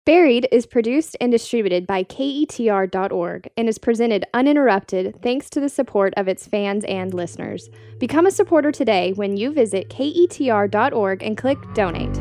Buried is produced and distributed by KETR.org and is presented uninterrupted thanks to the support of its fans and listeners. Become a supporter today when you visit KETR.org and click Donate.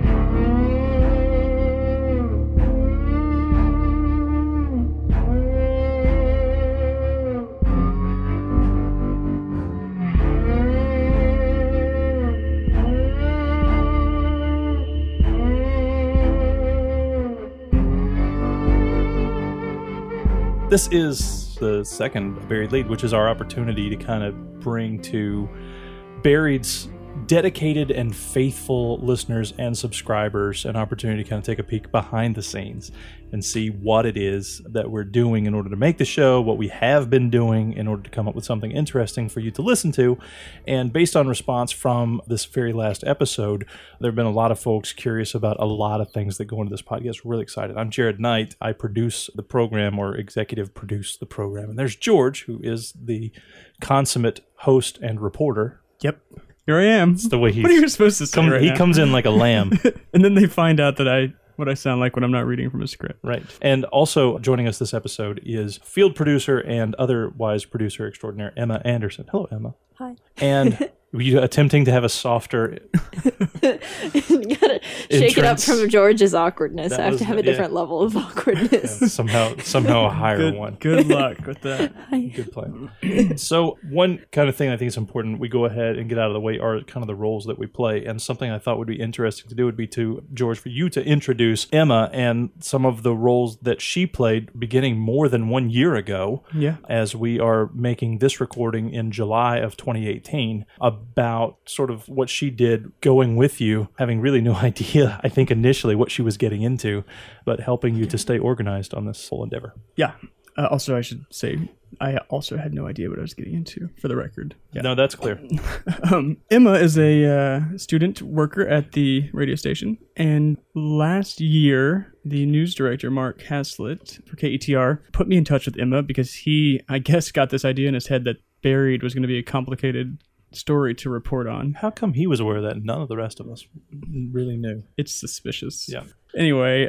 This is the second Buried Lead, which is our opportunity to kind of bring to Buried's dedicated and faithful listeners and subscribers an opportunity to kind of take a peek behind the scenes and see what it is that we're doing in order to make the show, what we have been doing in order to come up with something interesting for you to listen to. And based on response from this very last episode, there have been a lot of folks curious about a lot of things that go into this podcast. We're really excited. I'm Jared Knight. I produce the program, or executive produce the program. And there's George, who is the consummate host and reporter. Yep. Here I am. It's the way what are you supposed to say right He now? comes in like a lamb. And then they find out that what I sound like when I'm not reading from a script. Right. And also joining us this episode is field producer and otherwise producer extraordinaire, Emma Anderson. Hello, Emma. Hi. And were you attempting to have a softer You gotta shake it up entrance? from George's awkwardness. That I have was- to have a yeah. different level of awkwardness. Yeah, somehow a higher one. Good luck with that. Good plan. So one kind of thing I think is important, we go ahead and get out of the way, are kind of the roles that we play. And something I thought would be interesting to do would be to, George, for you to introduce Emma and some of the roles that she played beginning more than 1 year ago. Yeah. As we are making this recording in July of 2018, about sort of what she did going with you, having really no idea, I think, initially what she was getting into, but helping you to stay organized on this whole endeavor. Yeah. Also, I should say, I also had no idea what I was getting into, for the record. Yeah. No, that's clear. Emma is a student worker at the radio station. And last year, the news director, Mark Haslett, for KETR, put me in touch with Emma because he, I guess, got this idea in his head that Buried was going to be a complicated story to report on. How come he was aware of that and none of the rest of us really knew? It's suspicious. Yeah. Anyway,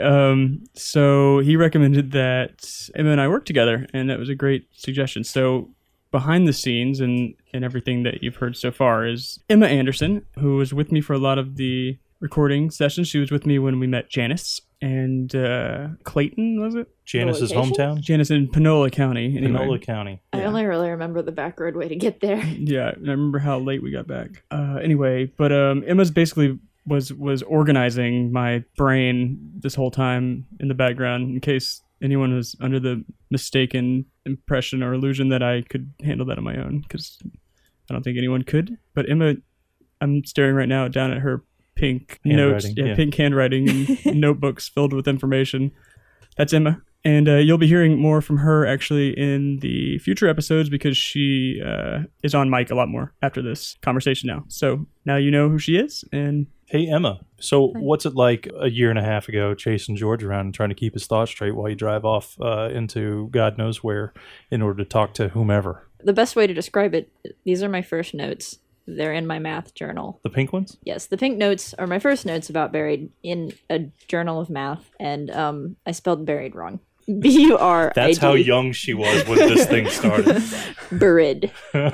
so he recommended that Emma and I work together, and that was a great suggestion. So behind the scenes and everything that you've heard so far is Emma Anderson, who was with me for a lot of the recording sessions. She was with me when we met Janice and Clayton, was it? Janice's Location? hometown? Janice in Panola County. Anyway. Panola County. I only really remember the back road way to get there. Yeah, and I remember how late we got back. Anyway, but Emma's basically was organizing my brain this whole time in the background in case anyone was under the mistaken impression or illusion that I could handle that on my own, because I don't think anyone could. But Emma, I'm staring right now down at her pink notes, pink handwriting and notebooks filled with information. That's Emma. And you'll be hearing more from her actually in the future episodes because she is on mic a lot more after this conversation now. So now you know who she is. And Hey, Emma. So what's it like a year and a half ago chasing George around and trying to keep his thoughts straight while you drive off into God knows where in order to talk to whomever? The best way to describe it, these are my first notes. They're in my math journal. The pink ones? Yes, the pink notes are my first notes about Buried in a journal of math, and I spelled Buried wrong. B-U-R-I-D. That's how young she was when this thing started. Buried.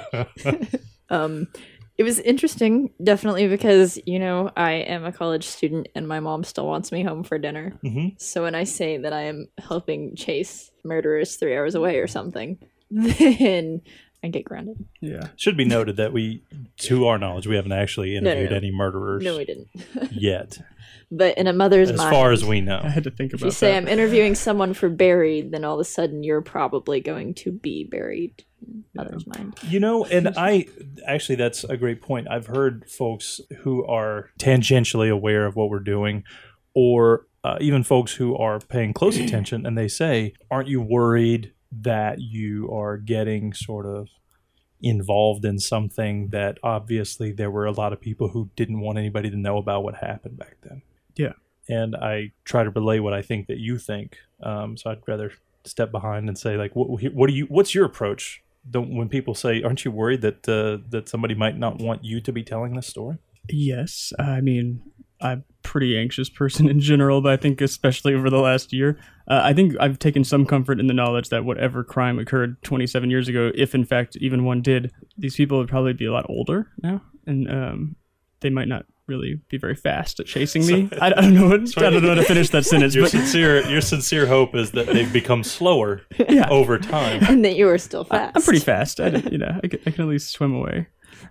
It was interesting, definitely, because, I am a college student and my mom still wants me home for dinner. Mm-hmm. So when I say that I am helping chase murderers 3 hours away or something, then I get grounded. yeah, Should be noted that we, to our knowledge, we haven't actually interviewed no. any murderers No, we didn't. yet, But in a mother's as mind, far as we know. I had to think if about you say that. I'm interviewing someone for Buried, then all of a sudden you're probably going to be buried in mother's mind. And actually, that's a great point. I've heard folks who are tangentially aware of what we're doing, or even folks who are paying close attention, and they say, aren't you worried that you are getting sort of involved in something that obviously there were a lot of people who didn't want anybody to know about what happened back then? Yeah. And I try to relay what I think that you think. So I'd rather step behind and say, like, what's your approach? When people say, aren't you worried that that somebody might not want you to be telling this story? Yes, I mean, I'm a pretty anxious person in general, but I think especially over the last year, I think I've taken some comfort in the knowledge that whatever crime occurred 27 years ago, if in fact even one did, these people would probably be a lot older now, and they might not really be very fast at chasing me. I don't know how to finish that sentence. Your but sincere hope is that they've become slower over time. And that you are still fast. I'm pretty fast. I can at least swim away.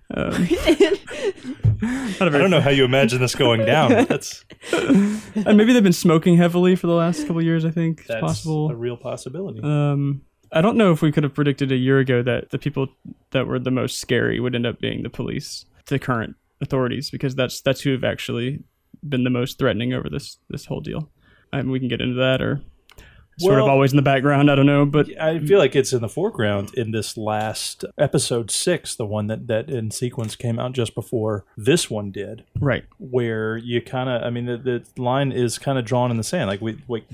I don't know how you imagine this going down. But that's and maybe they've been smoking heavily for the last couple of years. I think it's possible. A real possibility. I don't know if we could have predicted a year ago that the people that were the most scary would end up being the police, the current authorities, because that's who have actually been the most threatening over this whole deal. I mean, we can get into that, or sort of always in the background. I don't know, but I feel like it's in the foreground in this last episode 6, the one that in sequence came out just before this one did. Right. Where you kind of, I mean, the line is kind of drawn in the sand. Like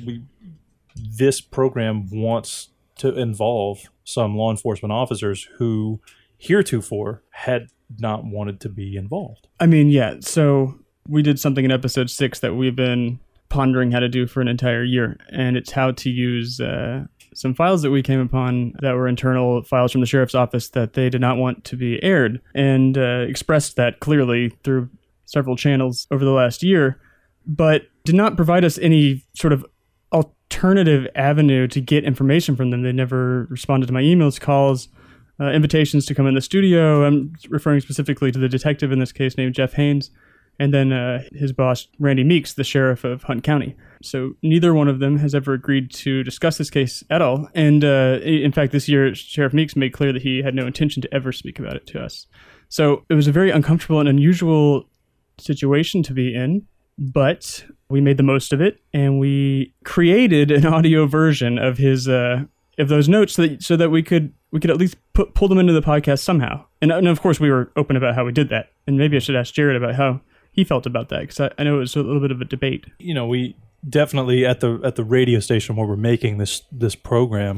this program wants to involve some law enforcement officers who heretofore had not wanted to be involved. I mean, yeah. So we did something in episode 6 that we've been pondering how to do for an entire year, and it's how to use some files that we came upon that were internal files from the sheriff's office that they did not want to be aired, and expressed that clearly through several channels over the last year, but did not provide us any sort of alternative avenue to get information from them. They never responded to my emails, calls, invitations to come in the studio. I'm referring specifically to the detective in this case named Jeff Haynes, and then his boss, Randy Meeks, the sheriff of Hunt County. So neither one of them has ever agreed to discuss this case at all. And in fact, this year, Sheriff Meeks made clear that he had no intention to ever speak about it to us. So it was a very uncomfortable and unusual situation to be in, but we made the most of it, and we created an audio version of his of those notes so that we could at least pull them into the podcast somehow. And of course, we were open about how we did that. And maybe I should ask Jared about how he felt about that, because I know it was a little bit of a debate. You know, we definitely at the radio station where we're making this program,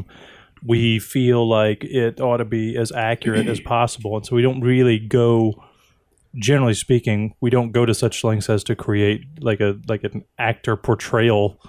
we feel like it ought to be as accurate as possible, and so we don't really go. Generally speaking, we don't go to such lengths as to create like an actor portrayal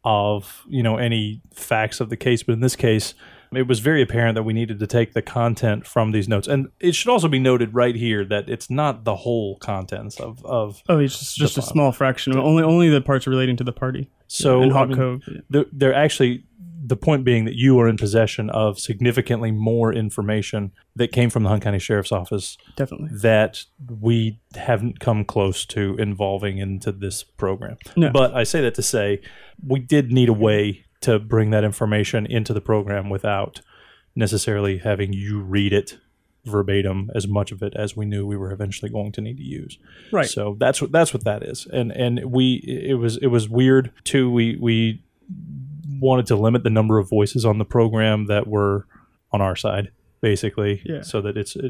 of, you know, any facts of the case. But in this case, it was very apparent that we needed to take the content from these notes. And it should also be noted right here that it's not the whole contents of it's just a small fraction. Only the parts relating to the party. So and Hawk Cove. They're actually, the point being that you are in possession of significantly more information that came from the Hunt County Sheriff's Office. Definitely. That we haven't come close to involving into this program. No. But I say that to say we did need a way to bring that information into the program without necessarily having you read it verbatim, as much of it as we knew we were eventually going to need to use. Right. So that's what that is. And it was weird too. We wanted to limit the number of voices on the program that were on our side, basically, so that this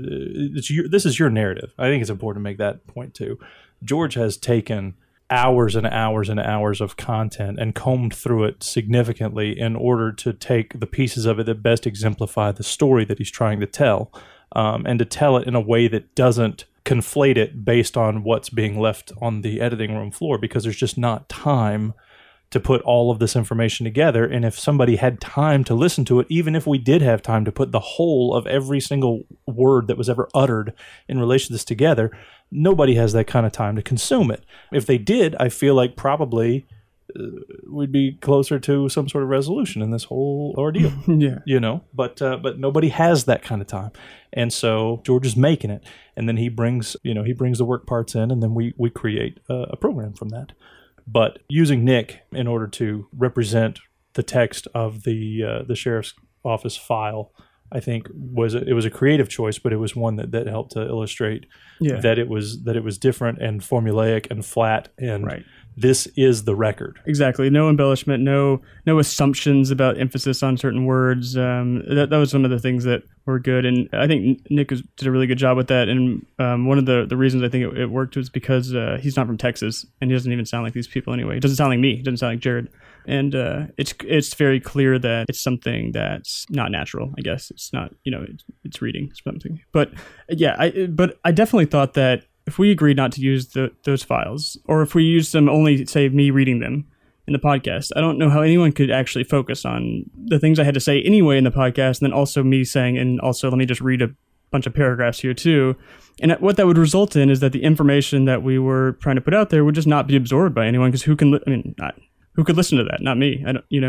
is your narrative. I think it's important to make that point too. George has taken hours and hours and hours of content and combed through it significantly in order to take the pieces of it that best exemplify the story that he's trying to tell, and to tell it in a way that doesn't conflate it based on what's being left on the editing room floor, because there's just not time to put all of this information together. And if somebody had time to listen to it, even if we did have time to put the whole of every single word that was ever uttered in relation to this together, nobody has that kind of time to consume it. If they did, I feel like probably we'd be closer to some sort of resolution in this whole ordeal. Yeah. You know, but nobody has that kind of time. And so George is making it, and then he brings the work parts in, and then we create a program from that. But using Nick in order to represent the text of the sheriff's office file, I think was a creative choice, but it was one that helped to illustrate that it was different and formulaic and flat, and right. This is the record. Exactly. No embellishment, no assumptions about emphasis on certain words. That was some of the things that were good, and I think Nick did a really good job with that. And one of the reasons I think it worked was because he's not from Texas, and he doesn't even sound like these people anyway. He doesn't sound like me. He doesn't sound like Jared. And it's very clear that it's something that's not natural. I guess it's not. It's reading something. But yeah, I definitely thought that if we agreed not to use those files, or if we used them only, say, me reading them in the podcast, I don't know how anyone could actually focus on the things I had to say anyway in the podcast, and then also me saying, and also let me just read a bunch of paragraphs here too. And what that would result in is that the information that we were trying to put out there would just not be absorbed by anyone, because who could listen to that? Not me.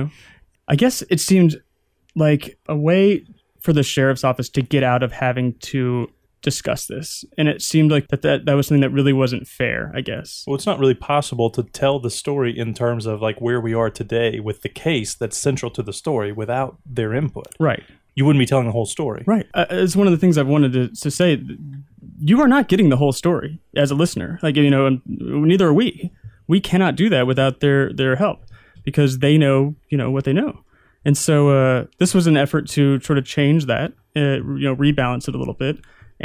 I guess it seemed like a way for the sheriff's office to get out of having to discuss this. And it seemed like that was something that really wasn't fair, I guess. Well, it's not really possible to tell the story in terms of like where we are today with the case that's central to the story without their input. Right. You wouldn't be telling the whole story. Right. It's one of the things I've wanted to say. You are not getting the whole story as a listener. Like, and neither are we. We cannot do that without their help, because they know, what they know. And so this was an effort to sort of change that, rebalance it a little bit,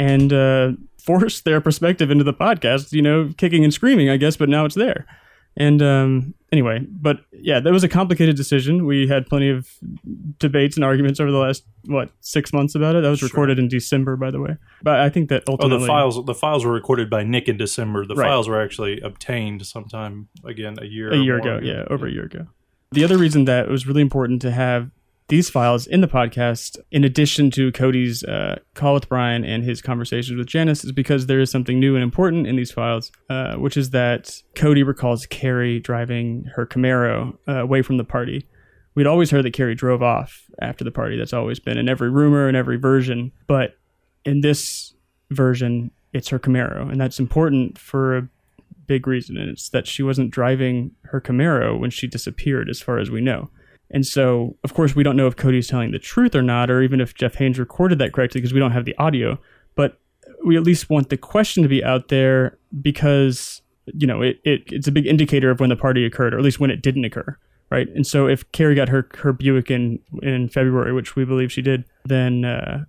and force their perspective into the podcast, kicking and screaming, I guess, but now it's there. And anyway, but yeah, that was a complicated decision. We had plenty of debates and arguments over the last, 6 months about it. That was recorded in December, by the way. But I think that ultimately... the files were recorded by Nick in December. The Right. files were actually obtained sometime, again, a year ago. Yeah, over a year ago. The other reason that it was really important to have these files in the podcast, in addition to Cody's call with Brian and his conversations with Janice, is because there is something new and important in these files, which is that Cody recalls Carrie driving her Camaro away from the party. We'd always heard that Carrie drove off after the party. That's always been in every rumor and every version. But in this version, it's her Camaro. And that's important for a big reason. And it's that she wasn't driving her Camaro when she disappeared, as far as we know. And so, of course, we don't know if Cody's telling the truth or not, or even if Jeff Haynes recorded that correctly, because we don't have the audio. But we at least want the question to be out there, because, it's a big indicator of when the party occurred, or at least when it didn't occur, right? And so if Carrie got her Buick in February, which we believe she did, then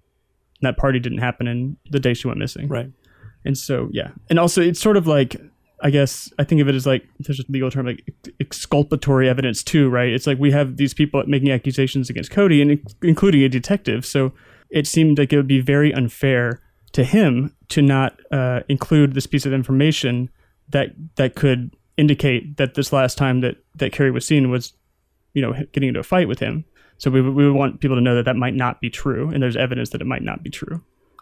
that party didn't happen in the day she went missing. Right. And so, yeah. And also, it's sort of like... I guess I think of it as like, there's a legal term, like exculpatory evidence too, right? It's like we have these people making accusations against Cody, and including a detective. So it seemed like it would be very unfair to him to not include this piece of information that could indicate that this last time that Carrie was seen was, getting into a fight with him. So we would want people to know that might not be true, and there's evidence that it might not be true.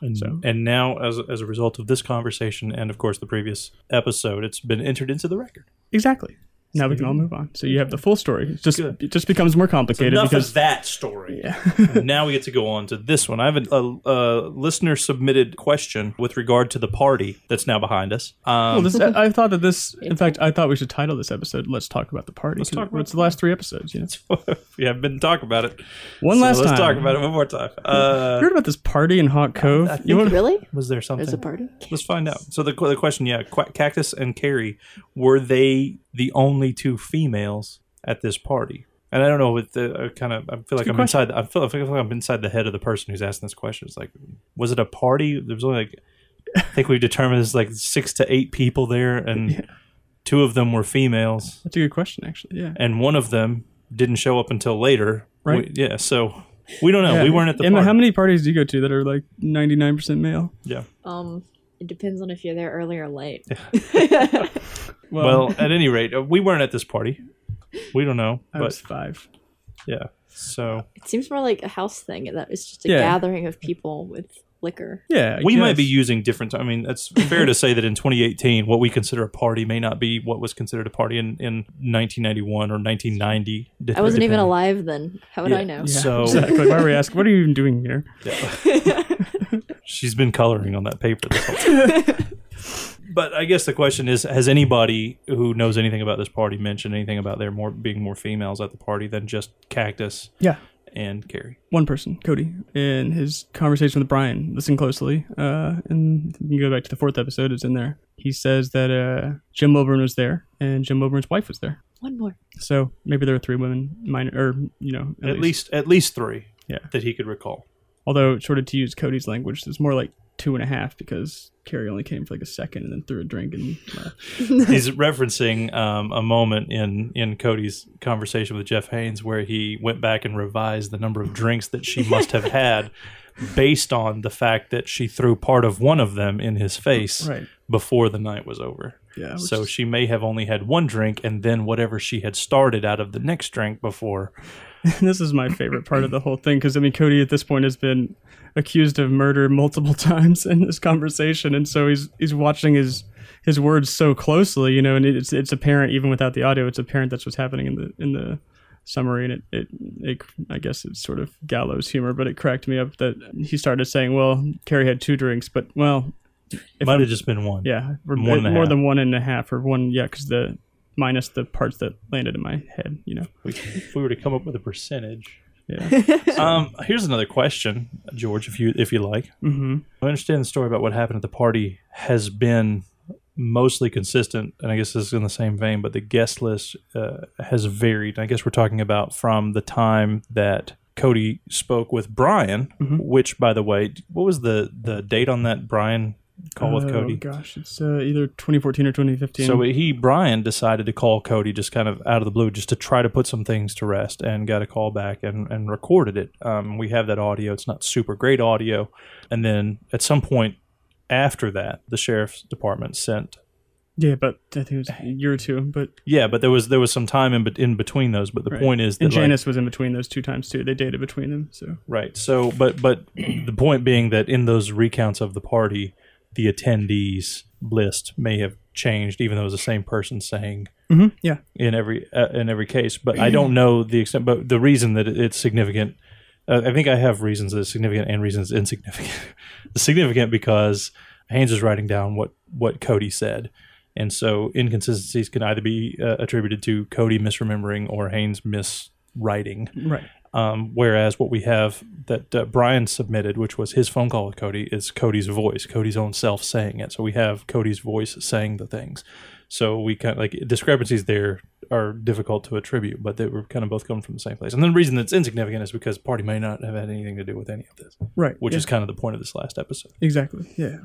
And now, as a result of this conversation and, of course, the previous episode, it's been entered into the record. Exactly. Now we can all move on. So you have the full story. It just becomes more complicated. Enough because of that story. Yeah. And now we get to go on to this one. I have a listener-submitted question with regard to the party that's now behind us. I thought that this... In fact, I thought we should title this episode, Let's Talk About the Party. Let's talk about it's the last 3 episodes. We haven't been talking about it. Let's talk about it one more time. You heard about this party in Hawk Cove? Really? Was there something? There's a party? Let's find out. So the question, Cactus and Carrie, were they the only 2 females at this party? And I don't know, with the I feel like I'm inside. I feel like I'm inside the head of the person who's asking this question. It's like, was it a party? There was only I think we've determined there's 6 to 8 people there, and 2 of them were females. That's a good question, actually. Yeah. And one of them didn't show up until later. Right. So we don't know. Yeah. We weren't at the Emma, party. how many parties do you go to that are 99% male? Yeah. It depends on if you're there early or late. Well, at any rate, we weren't at this party. We don't know. I was 5. Yeah. So It seems more like a house thing. That it's just a gathering of people with liquor. Yeah. we might be using different. I mean, it's fair to say that in 2018, what we consider a party may not be what was considered a party in 1991 or 1990. I wasn't even alive then. How would I know? Yeah, So exactly. Why were we asking? What are you even doing here? she's been coloring on that paper this whole time. But I guess the question is, has anybody who knows anything about this party mentioned anything about there being more females at the party than just Cactus and Carrie? One person, Cody, in his conversation with Brian. Listen closely. And you can go back to the 4th episode. It's in there. He says that Jim Wilburn was there, and Jim Wilburn's wife was there. One more. So maybe there were 3 women, at least 3 Yeah. that he could recall. Although, sort of to use Cody's language, it's more like 2.5 because Carrie only came for like a second and then threw a drink and left. He's referencing a moment in Cody's conversation with Jeff Haynes where he went back and revised the number of drinks that she must have had based on the fact that she threw part of one of them in his face Right. before the night was over. Yeah. So she may have only had one drink, and then whatever she had started out of the next drink before. This is my favorite part of the whole thing, because I mean, Cody at this point has been accused of murder multiple times in this conversation, and so he's watching his words so closely, you know, and it's apparent even without the audio. It's apparent that's what's happening in the summary, and it I guess it's sort of gallows humor, but it cracked me up that he started saying, "Well, Carrie had 2 drinks, but well." It might have just been one. Yeah, More more than a half. than 1.5 or one. Yeah, because the minus the parts that landed in my head. You know. If we were to come up with a percentage. Yeah. Here's another question, George, if you like. Mm-hmm. I understand the story about what happened at the party has been mostly consistent, and I guess this is in the same vein, but the guest list has varied. I guess we're talking about from the time that Cody spoke with Brian, which, by the way, what was the date on that Brian call with Cody? Oh gosh, it's either 2014 or 2015. So Brian decided to call Cody just kind of out of the blue, just to try to put some things to rest, and got a call back and recorded it. We have that audio. It's not super great audio. And then at some point after that, the sheriff's department sent. Yeah, but I think it was a year or two. But Yeah, but there was some time in between those. But the point is that and Janice was in between those 2 times too. They dated between them. So right. So but the point being that in those recounts of the party, the attendees list may have changed, even though it was the same person saying yeah, in every case. But I don't know the extent. But the reason that it's significant, I think I have reasons that it's significant and reasons it's insignificant. It's significant because Haynes is writing down what Cody said, and so inconsistencies can either be attributed to Cody misremembering or Haynes miswriting. right. Whereas what we have that Brian submitted, which was his phone call with Cody, is Cody's voice, Cody's own self saying it. So we have Cody's voice saying the things. So we kind of like discrepancies there are difficult to attribute, but they were kind of both coming from the same place. And then the reason that's insignificant is because party may not have had anything to do with any of this, Right. which yeah. is kind of the point of this last episode. Exactly. Yeah.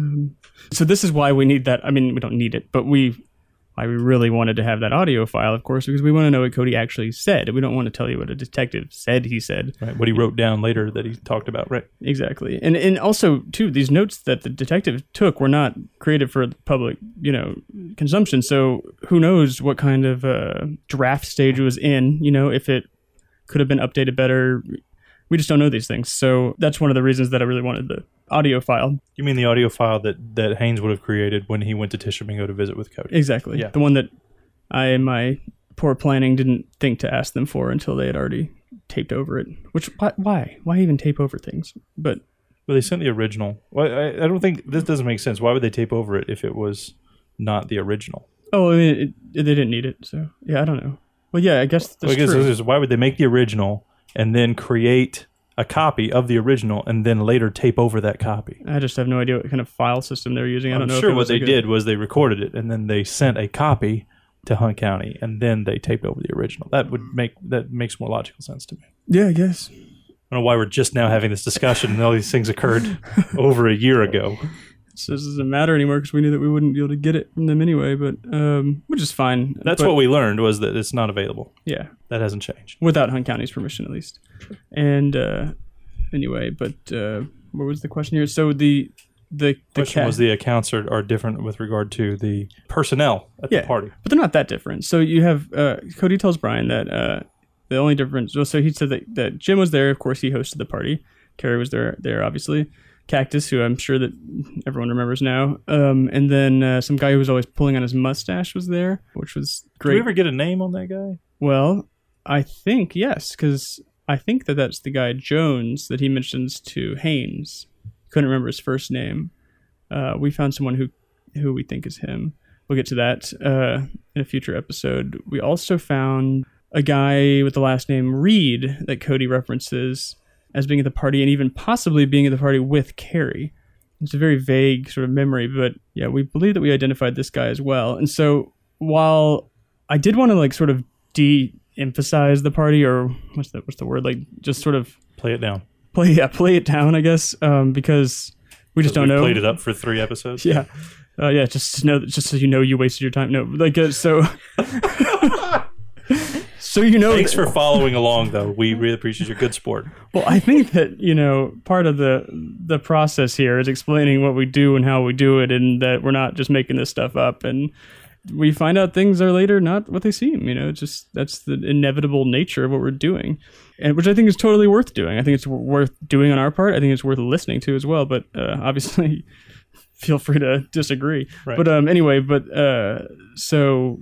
So this is why we need that. I mean, we don't need it, but why we really wanted to have that audio file, of course, because we want to know what Cody actually said. We don't want to tell you what a detective said he said. Right. What he wrote down later that he talked about. Right. Exactly. And also, too, these notes that the detective took were not created for public, consumption. So who knows what kind of draft stage it was in, if it could have been updated better. We just don't know these things. So that's one of the reasons that I really wanted the audio file. You mean the audio file that Haynes would have created when he went to Tishomingo to visit with Cody? Exactly. Yeah. The one that I, in my poor planning, didn't think to ask them for until they had already taped over it. Which, why? Why even tape over things? But they sent the original. Well, I don't think this doesn't make sense. Why would they tape over it if it was not the original? Oh, I mean, they didn't need it. So, yeah, I don't know. Well, yeah, I guess that's true. Why would they make the original and then create a copy of the original and then later tape over that copy? I just have no idea what kind of file system they're using. I don't know. I'm sure what they did was they recorded it and then they sent a copy to Hunt County and then they taped over the original. That makes more logical sense to me. Yeah, I guess. I don't know why we're just now having this discussion and all these things occurred over a year ago. So this doesn't matter anymore because we knew that we wouldn't be able to get it from them anyway, but which is fine. That's what we learned, was that it's not available. Yeah. That hasn't changed. Without Hunt County's permission, at least. And anyway, but what was the question here? So the question was the accounts are different with regard to the personnel at the party. But they're not that different. So you have Cody tells Brian that the only difference, so he said that Jim was there. Of course, he hosted the party. Carrie was there obviously. Cactus, who I'm sure that everyone remembers now. And then some guy who was always pulling on his mustache was there, which was great. Did we ever get a name on that guy? Well, I think, yes, because I think that's the guy, Jones, that he mentions to Haynes. Couldn't remember his first name. We found someone who we think is him. We'll get to that in a future episode. We also found a guy with the last name Reed that Cody references as being at the party and even possibly being at the party with Carrie. It's a very vague sort of memory, but yeah, we believe that we identified this guy as well. And so while I did want to sort of de-emphasize the party, or what's the word? Just sort of play it down. Play it down, I guess, because we just don't know. Played it up for 3 episodes. Yeah. Just so you know you wasted your time. No, so So you know, Thanks for following along, though. We really appreciate your good sport. well, I think that, part of the process here is explaining what we do and how we do it, and that we're not just making this stuff up. And we find out things are later not what they seem. It's just that's the inevitable nature of what we're doing, and which I think is totally worth doing. I think it's worth doing on our part. I think it's worth listening to as well. But obviously, feel free to disagree. Right. But anyway, so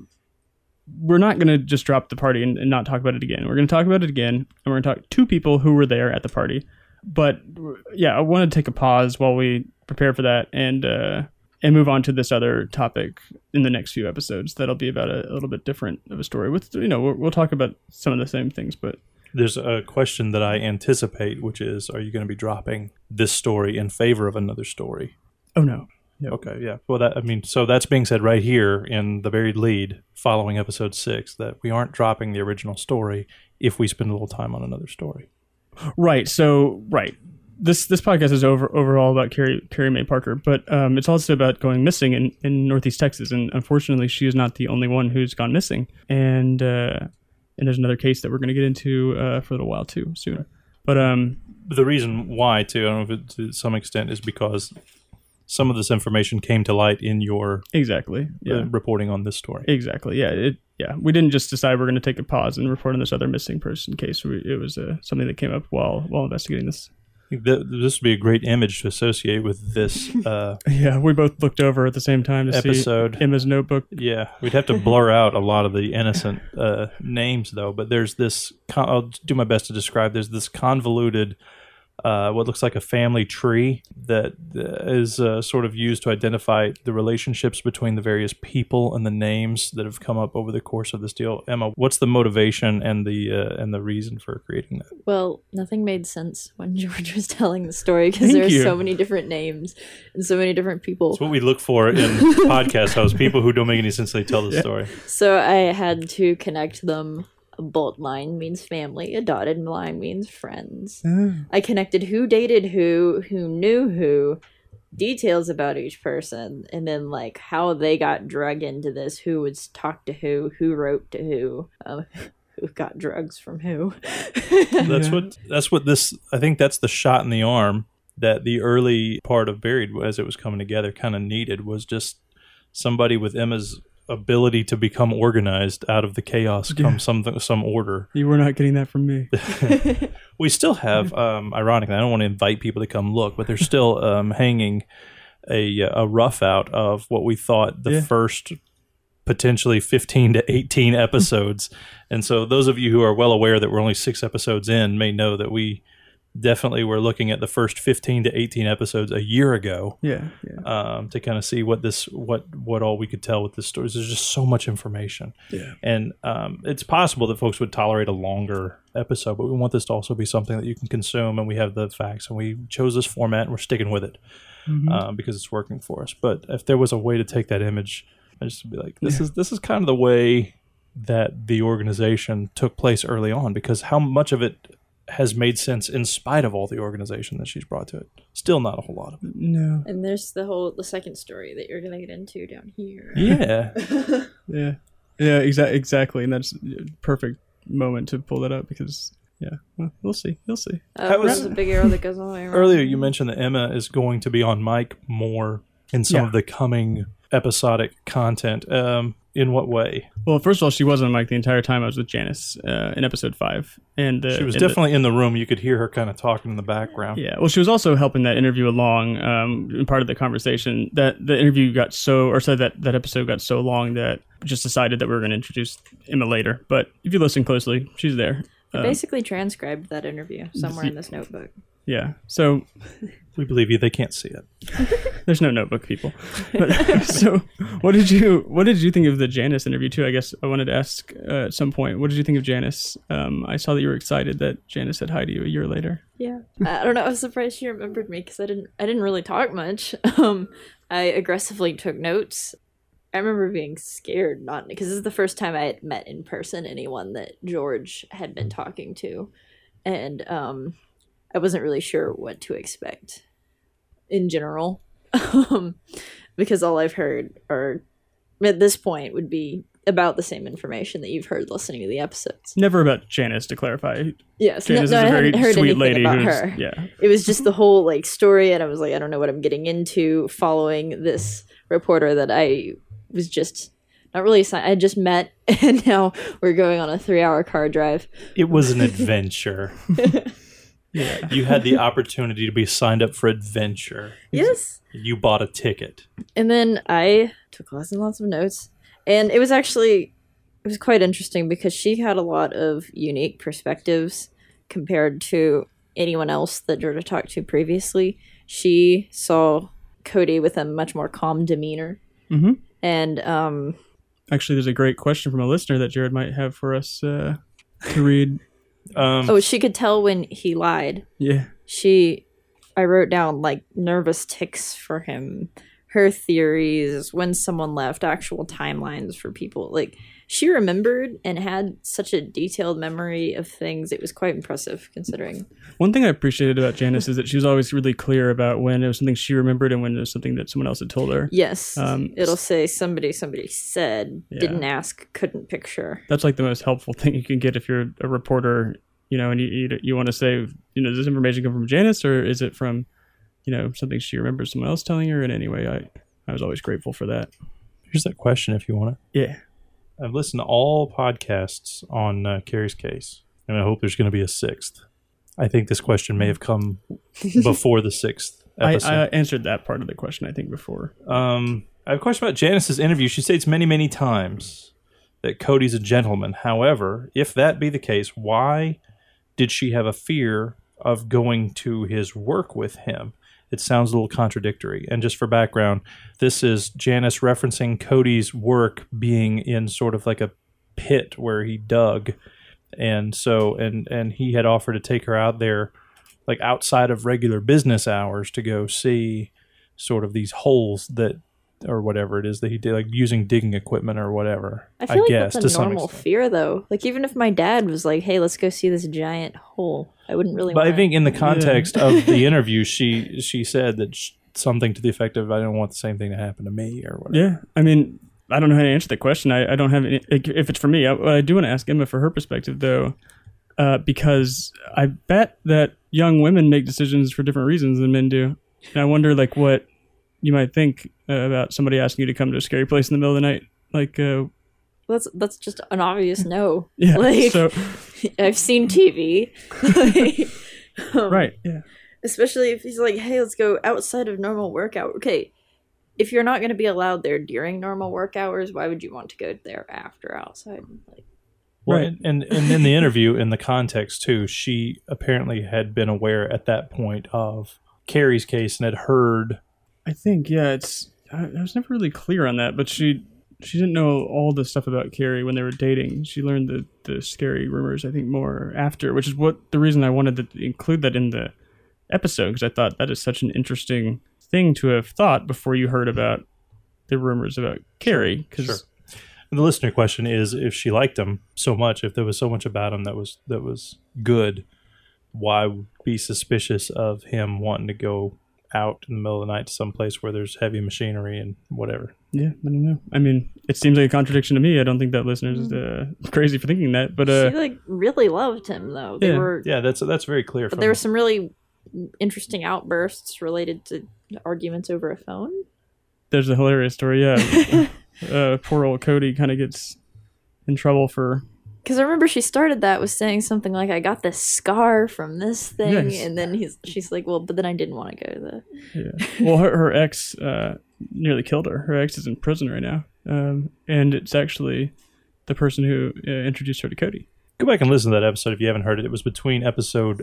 we're not going to just drop the party and not talk about it again. We're going to talk about it again, and we're going to talk to people who were there at the party. But yeah, I want to take a pause while we prepare for that and move on to this other topic in the next few episodes. That'll be about a little bit different of a story. With we'll talk about some of the same things, but There's a question that I anticipate, which is, are you going to be dropping this story in favor of another story? oh no. Okay, yeah. Well, so that's being said right here in the buried lead following episode 6, that we aren't dropping the original story if we spend a little time on another story. Right. So, right. This podcast is overall about Carrie Mae Parker, but it's also about going missing in Northeast Texas. And unfortunately, she is not the only one who's gone missing. And there's another case that we're going to get into for a little while too soon. But the reason why, too, I don't know if it, to some extent, is because some of this information came to light in your exactly, yeah, reporting on this story. Exactly, yeah. We didn't just decide we're going to take a pause and report on this other missing person case. It was something that came up while investigating this. This would be a great image to associate with this yeah, we both looked over at the same time to episode. See Emma's notebook. Yeah, we'd have to blur out a lot of the innocent names, though. But there's this, I'll do my best to describe, there's this convoluted, what looks like a family tree that is sort of used to identify the relationships between the various people and the names that have come up over the course of this deal. Emma, what's the motivation and the reason for creating that? Well, nothing made sense when George was telling the story because there were so many different names and so many different people. It's what we look for in podcast hosts, people who don't make any sense, they tell the story. So I had to connect them. A bold line means family. A dotted line means friends. I connected who dated who knew who, details about each person, and then like how they got drug into this, who would talk to who wrote to who got drugs from who. That's what this, I think that's the shot in the arm that the early part of Buried, as it was coming together, kind of needed, was just somebody with Emma's ability to become organized. Out of the chaos comes some order. You were not getting that from me. We still have, ironically, I don't want to invite people to come look, but they're still hanging a rough out of what we thought the first potentially 15 to 18 episodes. And so those of you who are well aware that we're only 6 episodes in may know that we definitely were looking at the first 15 to 18 episodes a year ago. To kind of see what all we could tell with this story. There's just so much information. And it's possible that folks would tolerate a longer episode, but we want this to also be something that you can consume, and we have the facts, and we chose this format and we're sticking with it because it's working for us. But if there was a way to take that image, I just would be like, this is kind of the way that the organization took place early on, because how much of it has made sense in spite of all the organization that she's brought to it. Still not a whole lot of it. No. And there's the second story that you're going to get into down here. Yeah. Yeah, exactly. And that's a perfect moment to pull that up because, well, we'll see. You'll see. That was a big arrow that goes all the way around. Earlier you mentioned that Emma is going to be on mic more in some of the coming episodic content. In what way? Well, first of all, she was on mic the entire time I was with Janice in episode 5. And she was definitely in the room. You could hear her kind of talking in the background. Yeah, well, she was also helping that interview along in part of the conversation. That the interview got that episode got so long that we just decided that we were going to introduce Emma later. But if you listen closely, she's there. I basically transcribed that interview somewhere in this notebook. Yeah, so we believe you. They can't see it. There's no notebook, people. But, so, what did you think of the Janice interview too? I guess I wanted to ask at some point. What did you think of Janice? I saw that you were excited that Janice said hi to you a year later. Yeah, I don't know. I was surprised she remembered me because I didn't really talk much. I aggressively took notes. I remember being scared, not because this is the first time I had met in person anyone that George had been talking to, and I wasn't really sure what to expect in general, because all I've heard are at this point would be about the same information that you've heard listening to the episodes. Never about Janice, to clarify. Yes, Janice no, is I a very hadn't heard sweet anything lady. about her. Yeah. It was just the whole like story, and I was like, I don't know what I'm getting into following this reporter that I was just not really I just met, and now we're going on a 3-hour car drive. It was an adventure. Yeah. You had the opportunity to be signed up for adventure. Yes. You bought a ticket. And then I took lots and lots of notes, and it was quite interesting because she had a lot of unique perspectives compared to anyone else that Georgia talked to previously. She saw Cody with a much more calm demeanor. Mm-hmm. And actually, there's a great question from a listener that Jared might have for us to read. She could tell when he lied. Yeah. I wrote down like nervous tics for him, her theories, when someone left, actual timelines for people. Like, she remembered and had such a detailed memory of things. It was quite impressive, considering. One thing I appreciated about Janice is that she was always really clear about when it was something she remembered and when it was something that someone else had told her. Yes. It'll say somebody said, didn't ask, couldn't picture. That's like the most helpful thing you can get if you're a reporter, and you want to say, does this information come from Janice, or is it from, something she remembers someone else telling her? And anyway, I was always grateful for that. Here's that question if you want it. Yeah. I've listened to all podcasts on Carrie's case, and I hope there's going to be a 6th. I think this question may have come before the 6th episode. I answered that part of the question, I think, before. I have a question about Janice's interview. She states many, many times that Cody's a gentleman. However, if that be the case, why did she have a fear of going to his work with him? It sounds a little contradictory. And just for background, this is Janice referencing Cody's work being in sort of like a pit where he dug. And so, and he had offered to take her out there, like outside of regular business hours, to go see sort of these holes that, or whatever it is that he did, like using digging equipment or whatever. I feel like that's a normal fear, though. Like, even if my dad was like, hey, let's go see this giant hole, I wouldn't really But want I think in the context of the interview, she said that something to the effect of, I don't want the same thing to happen to me or whatever. Yeah. I mean, I don't know how to answer the question. I don't have any, if it's for me. I do want to ask Emma for her perspective, though, because I bet that young women make decisions for different reasons than men do. And I wonder, like, what you might think about somebody asking you to come to a scary place in the middle of the night. Like, that's just an obvious no. Yeah. Like, So, I've seen TV. right. Yeah. Especially if he's like, hey, let's go outside of normal work hour. Okay, if you're not going to be allowed there during normal work hours, why would you want to go there after outside? Like, Well, Right. and in the interview, in the context too, she apparently had been aware at that point of Carrie's case and had heard. I think, yeah, I was never really clear on that, but she didn't know all the stuff about Carrie when they were dating. She learned the scary rumors, I think, more after, which is the reason I wanted to include that in the episode, because I thought that is such an interesting thing to have thought before you heard about the rumors about Carrie. Sure. And the listener question is, if she liked him so much, if there was so much about him that was good, why be suspicious of him wanting to go out in the middle of the night to some place where there's heavy machinery and whatever? Yeah, I don't know. I mean, it seems like a contradiction to me. I don't think that listener's crazy for thinking that, but she like really loved him though. They were, yeah, that's very clear. but there were some really interesting outbursts related to arguments over a phone. there's a hilarious story. Yeah, poor old Cody kind of gets in trouble for. Because I remember she started that with saying something like, I got this scar from this thing. Yes. And then she's like, well, but then I didn't want to go to the... Yeah. Well, her ex nearly killed her. Her ex is in prison right now. And it's actually the person who introduced her to Cody. Go back and listen to that episode if you haven't heard it. It was between episode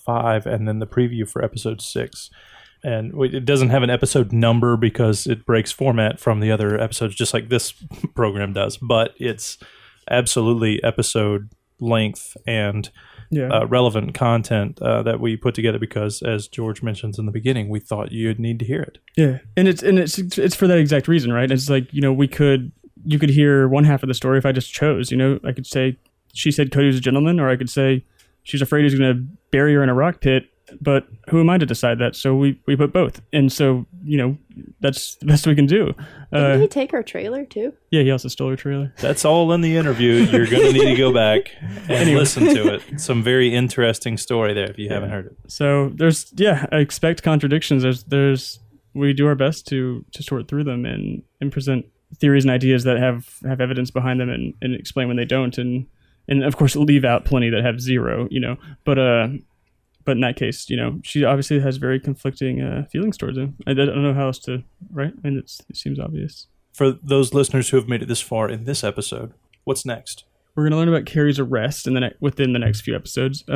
5 and then the preview for episode 6. And it doesn't have an episode number because it breaks format from the other episodes, just like this program does. But it's absolutely episode length and relevant content that we put together because, as George mentions in the beginning, we thought you'd need to hear it. Yeah, and it's for that exact reason, right? It's like, you could hear one half of the story if I just chose. I could say she said Cody was a gentleman, or I could say she's afraid he's going to bury her in a rock pit But who am I to decide that? So we put both. And so, that's the best we can do. Didn't he take our trailer too? Yeah, he also stole our trailer. That's all in the interview. You're going to need to go back and listen to it. Some very interesting story there if you haven't heard it. So I expect contradictions. We do our best to sort through them and present theories and ideas that have evidence behind them and explain when they don't. And of course, leave out plenty that have zero, But in that case, she obviously has very conflicting feelings towards him. I don't know how else to, right? And it seems obvious. For those listeners who have made it this far in this episode, what's next? We're going to learn about Carrie's arrest within the next few episodes.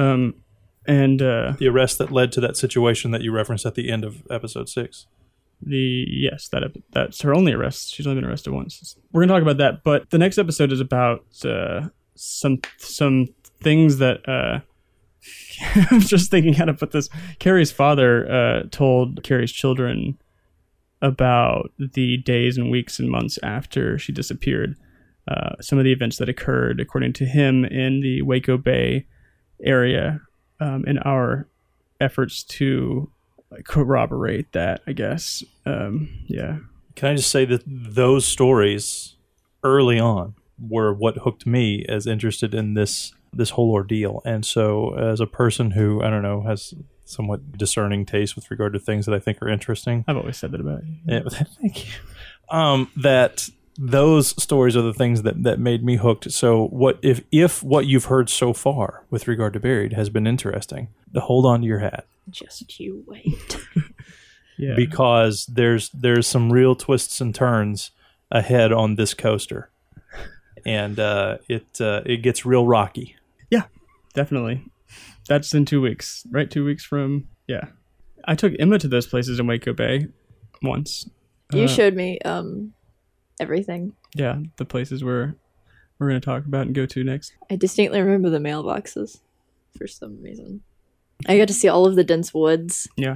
The arrest that led to that situation that you referenced at the end of episode 6. Yes, that's her only arrest. She's only been arrested once. We're going to talk about that. But the next episode is about some things that... I'm just thinking how to put this. Carrie's father told Carrie's children about the days and weeks and months after she disappeared. Some of the events that occurred, according to him, in the Waco Bay area, in our efforts to corroborate that, I guess. Yeah. Can I just say that those stories early on were what hooked me as interested in this whole ordeal. And so as a person who, I don't know, has somewhat discerning taste with regard to things that I think are interesting. I've always said that about you. Yeah, thank you. That those stories are the things that made me hooked. So what if what you've heard so far with regard to Buried has been interesting, hold on to your hat. Just you wait. Yeah. Because there's some real twists and turns ahead on this coaster. And it gets real rocky. Yeah, definitely. That's in 2 weeks, right? 2 weeks from, yeah. I took Emma to those places in Waco Bay once. You showed me everything. Yeah, the places we're going to talk about and go to next. I distinctly remember the mailboxes for some reason. I got to see all of the dense woods. Yeah.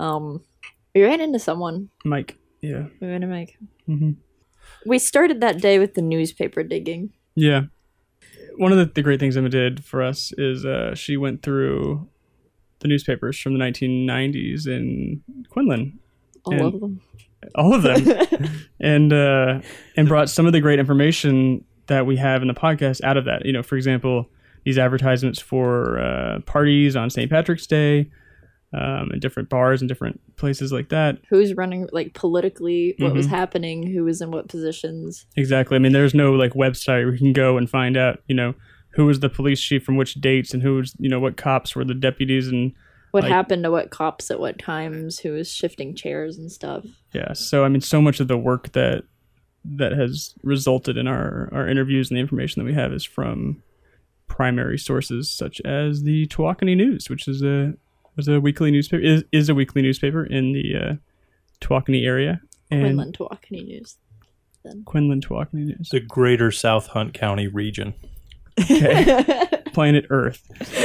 We ran into someone. Mike. Yeah. We ran into Mike. Mm-hmm. We started that day with the newspaper digging. Yeah. One of the great things Emma did for us is she went through the newspapers from the 1990s in Quinlan. All of them. All of them. and brought some of the great information that we have in the podcast out of that. For example, these advertisements for parties on St. Patrick's Day, and different bars and different places like that. Who's running, politically, what was happening, who was in what positions. Exactly. I mean, there's no, website where you can go and find out, who was the police chief from which dates and who was, what cops were the deputies and... What happened to what cops at what times, who was shifting chairs and stuff. Yeah. So, I mean, so much of the work that has resulted in our interviews and the information that we have is from primary sources such as the Tawakoni News, which is a weekly newspaper, is a weekly newspaper in the Tawakoni area. And Quinlan Tawakoni News. Then. Quinlan Tawakoni News. The greater South Hunt County region. Okay. Planet Earth.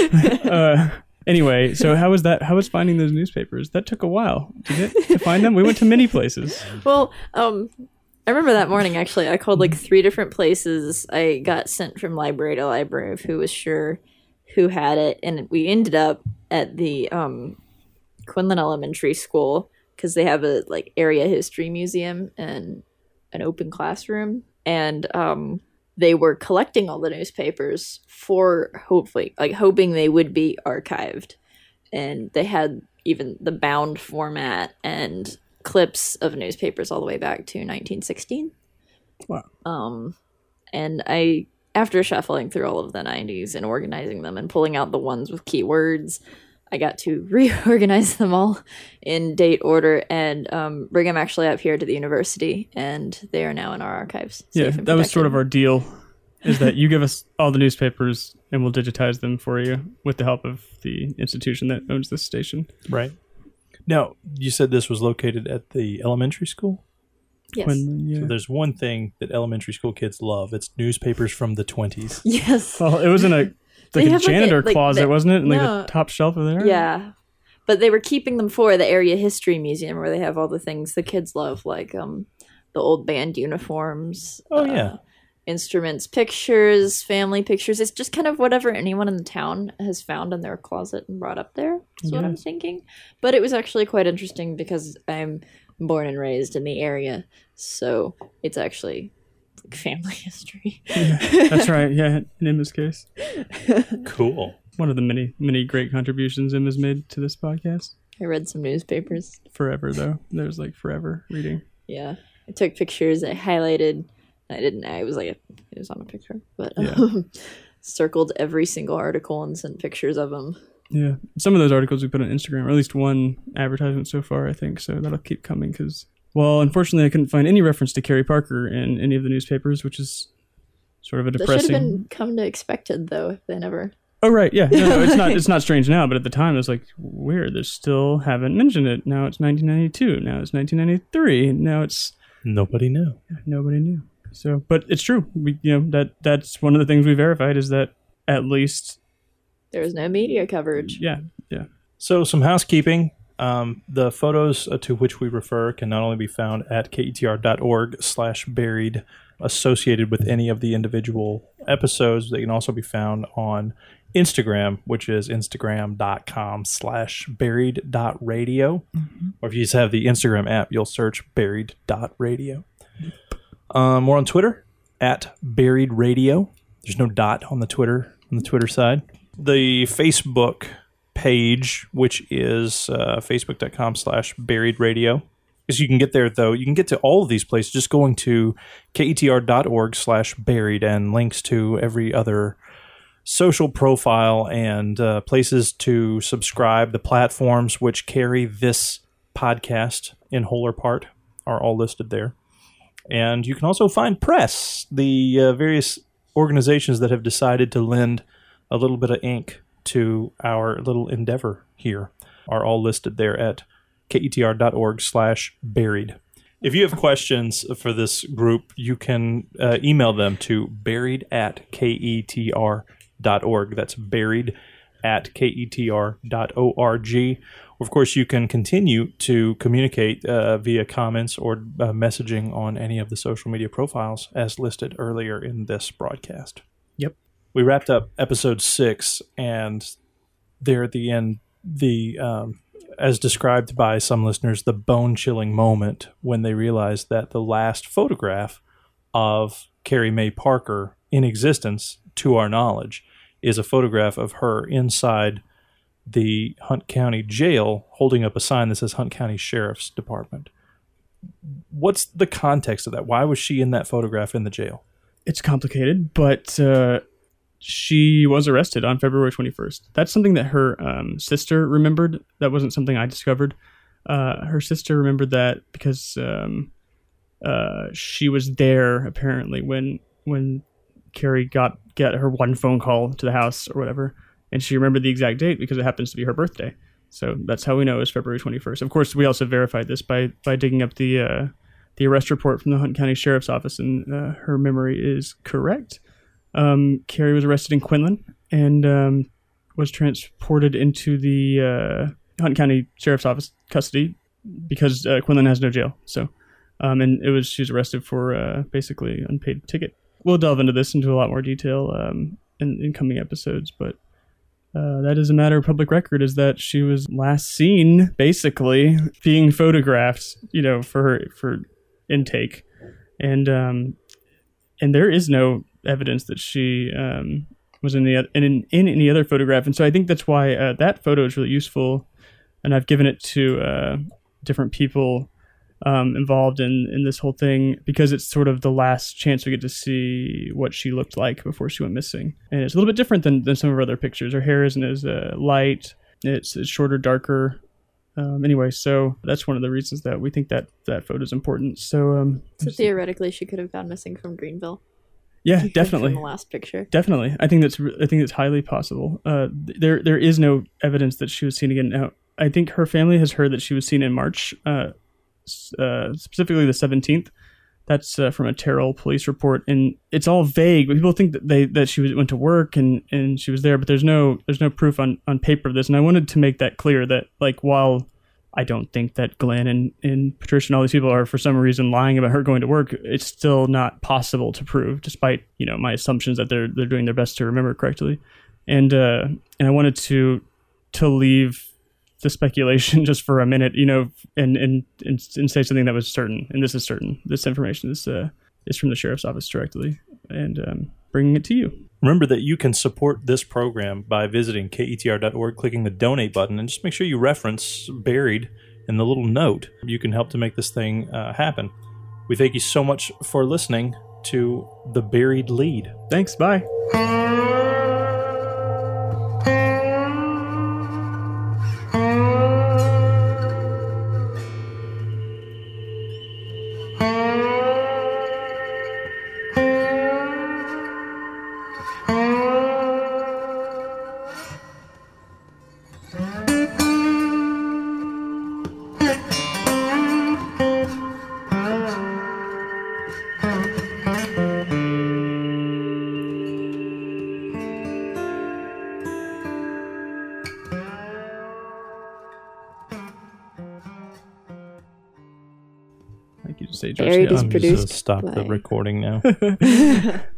Anyway, so how was finding those newspapers? That took a while, did it, to find them? We went to many places. Well, I remember that morning, actually. I called 3 different places. I got sent from library to library of who was sure who had it. And we ended up at the Quinlan Elementary School because they have a area history museum and an open classroom. And they were collecting all the newspapers for hoping they would be archived. And they had even the bound format and clips of newspapers all the way back to 1916. Wow. And after shuffling through all of the 90s and organizing them and pulling out the ones with keywords, I got to reorganize them all in date order and bring them actually up here to the university, and they are now in our archives. Yeah, that was sort of our deal, is that you give us all the newspapers and we'll digitize them for you with the help of the institution that owns this station. Right. Now, you said this was located at the elementary school? Yes. Quinlan, yeah. So there's one thing that elementary school kids love. It's newspapers from the 20s. Yes. Well, it was in a janitor closet, wasn't it? In the top shelf of there? Yeah. But they were keeping them for the area history museum where they have all the things the kids love, like the old band uniforms. Oh, yeah. Instruments, pictures, family pictures. It's just kind of whatever anyone in the town has found in their closet and brought up there. is what I'm thinking. But it was actually quite interesting because I'm born and raised in the area, so it's actually like family history. Yeah, that's right. Yeah, in Emma's case. Cool. One of the many great contributions Emma's made to this podcast. I read some newspapers. Forever, though. There's like forever reading. Yeah. I took pictures. I highlighted. It was on a picture, but circled every single article and sent pictures of them. Yeah. Some of those articles we put on Instagram, or at least one advertisement so far, I think. So that'll keep coming because, well, unfortunately, I couldn't find any reference to Carrie Parker in any of the newspapers, which is sort of a depressing. That should have been come to expected, though, if they never. Oh, right. Yeah. No, it's not strange now, but at the time, it was like, weird. They still haven't mentioned it. Now it's 1992. Now it's 1993. Now it's. Nobody knew. Nobody knew. So, but it's true. That's one of the things we verified is that at least there was no media coverage. Yeah. So some housekeeping. The photos to which we refer can not only be found at ketr.org/buried associated with any of the individual episodes. They can also be found on Instagram, which is instagram.com/buried.radio. Mm-hmm. Or if you just have the Instagram app, you'll search buried.radio. We're on Twitter at Buried Radio. There's no dot on the Twitter side. The Facebook page, which is facebook.com/Buried Radio. Because you can get there, though. You can get to all of these places just going to ketr.org/buried and links to every other social profile and places to subscribe. The platforms which carry this podcast in whole or part are all listed there. And you can also find press, the various organizations that have decided to lend a little bit of ink to our little endeavor here are all listed there at ketr.org/buried. If you have questions for this group, you can email them to buried@ketr.org. That's buried@ketr.org. Of course, you can continue to communicate via comments or messaging on any of the social media profiles as listed earlier in this broadcast. Yep. We wrapped up episode 6, and there at the end, as described by some listeners, the bone-chilling moment when they realized that the last photograph of Carrie Mae Parker in existence, to our knowledge, is a photograph of her inside the Hunt County Jail holding up a sign that says Hunt County Sheriff's Department. What's the context of that? Why was she in that photograph in the jail? It's complicated, but she was arrested on February 21st. That's something that her sister remembered. That wasn't something I discovered. Her sister remembered that because she was there apparently when Carrie got her one phone call to the house or whatever. And she remembered the exact date because it happens to be her birthday. So that's how we know it's February 21st. Of course, we also verified this by digging up the arrest report from the Hunt County Sheriff's Office, and her memory is correct. Carrie was arrested in Quinlan and was transported into the Hunt County Sheriff's Office custody because Quinlan has no jail. So, and she was arrested for basically unpaid ticket. We'll delve into this into a lot more detail in coming episodes, but that is a matter of public record, is that she was last seen basically being photographed, for intake, and there is no evidence that she was in any other photograph, and so I think that's why that photo is really useful, and I've given it to different people involved in this whole thing, because it's sort of the last chance we get to see what she looked like before she went missing. And it's a little bit different than some of her other pictures. Her hair isn't as light. It's shorter, darker. Anyway, so that's one of the reasons that we think that photo is important. So theoretically, she could have gone missing from Greenville. Yeah, definitely. From the last picture. Definitely. I think it's highly possible. There is no evidence that she was seen again. Now, I think her family has heard that she was seen in March, specifically the 17th. That's from a Terrell police report, and it's all vague. But people think that she went to work and she was there, but there's no proof on paper of this. And I wanted to make that clear that, like, while I don't think that Glenn and Patricia and all these people are for some reason lying about her going to work, it's still not possible to prove, despite my assumptions that they're doing their best to remember correctly. And I wanted to leave the speculation just for a minute, and say something that was certain. And this is certain. This information is from the sheriff's office directly, and bringing it to you. Remember that you can support this program by visiting ketr.org, clicking the donate button, and just make sure you reference Buried in the little note. You can help to make this thing happen. We thank you so much for listening to The Buried Lead. Thanks. Bye. Say Buried is I'm produced. just stop the recording now.